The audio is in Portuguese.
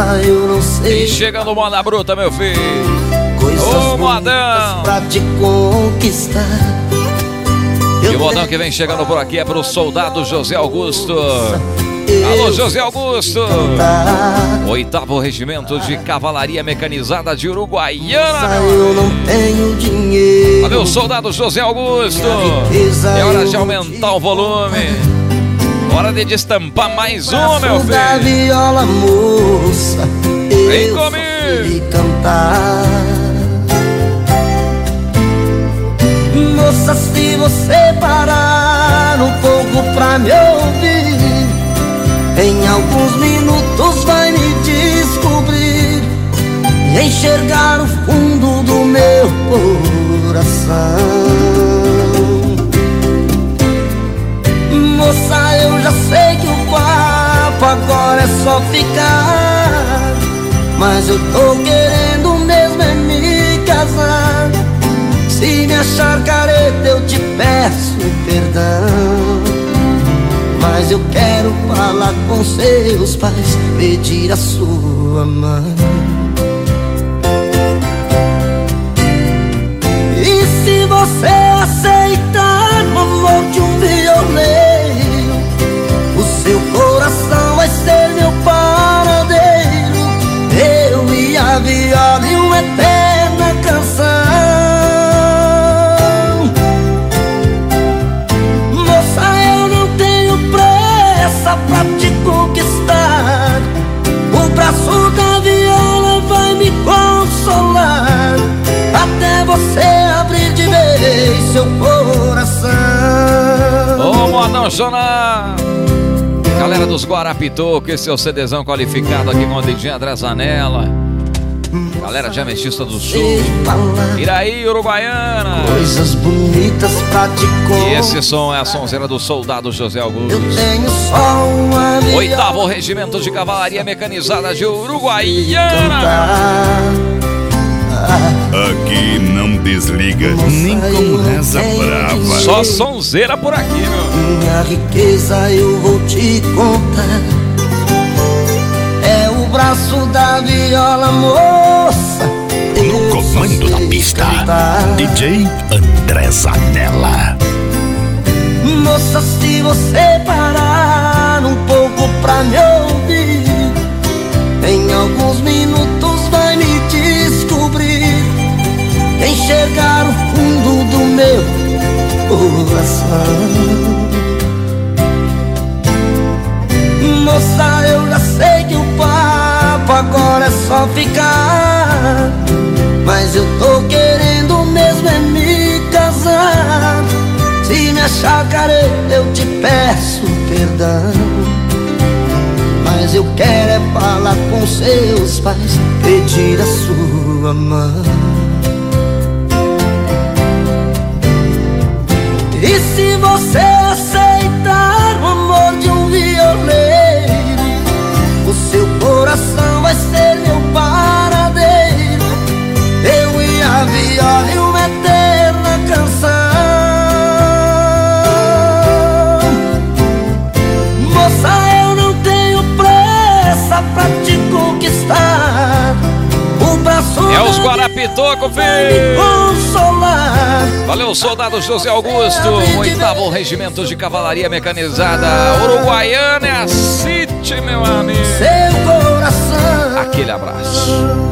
moça, eu não sei. E chega no Moda Bruta, meu filho. Ô, modão, pra te conquistar. E o modão que vem chegando por aqui é pro soldado José Augusto. Alô, José Augusto. 8º Regimento de Cavalaria Mecanizada de Uruguaiana. Eu não tenho dinheiro. Valeu, soldado José Augusto. É hora de aumentar o volume. Hora de destampar mais um, meu filho. Da viola, moça, vem comigo cantar. Moça, se você parar um pouco pra me ouvir, em alguns minutos vai me descobrir e enxergar o fundo do meu coração. Moça, eu já sei que o papo agora é só ficar, mas eu tô querendo mesmo é me casar. Se me achar careta eu te peço perdão, mas eu quero falar com seus pais, pedir a sua mão. E se você aceitar o amor de um violeiro, o seu coração vai ser meu paradeiro. Eu e a viola e uma eterna canção. Pra te conquistar, o braço da viola vai me consolar, até você abrir de vez seu coração. Ô, modão Joná, galera dos Guarapitô, que esse é o CDzão qualificado aqui com o DJ André Zanella. Galera de Ametista do Sul, Iraí, Uruguaiana. Coisas bonitas pra te contar. E esse som é a sonzeira do soldado José Augusto. Eu tenho só uma 8º Regimento de Cavalaria Mecanizada de Uruguaiana. Aqui não desliga, nem com reza brava. Só sonzeira por aqui, meu. Minha riqueza eu vou te contar. É o braço da viola, moça. No comando da pista, DJ André Zanella. Moça, se você parar um pouco pra me ouvir, em alguns minutos vai me descobrir, enxergar o fundo do meu coração. Moça, eu já sei que o papo agora é só ficar, mas eu tô querendo mesmo é me casar. Se me achar careta eu te peço perdão, mas eu quero é falar com seus pais, pedir a sua mão. E se você aceitar o amor de um violeiro, o seu coração vai ser meu paradeiro. Eu e a viola e uma eterna canção. Moça, eu não tenho pressa pra te conquistar. O braço é os Guarapitoco, filho. Consolar. Valeu, soldado José Augusto. 8º Regimento de Cavalaria Mecanizada Uruguaiana. City, meu amigo. Seu coração. Aquele abraço.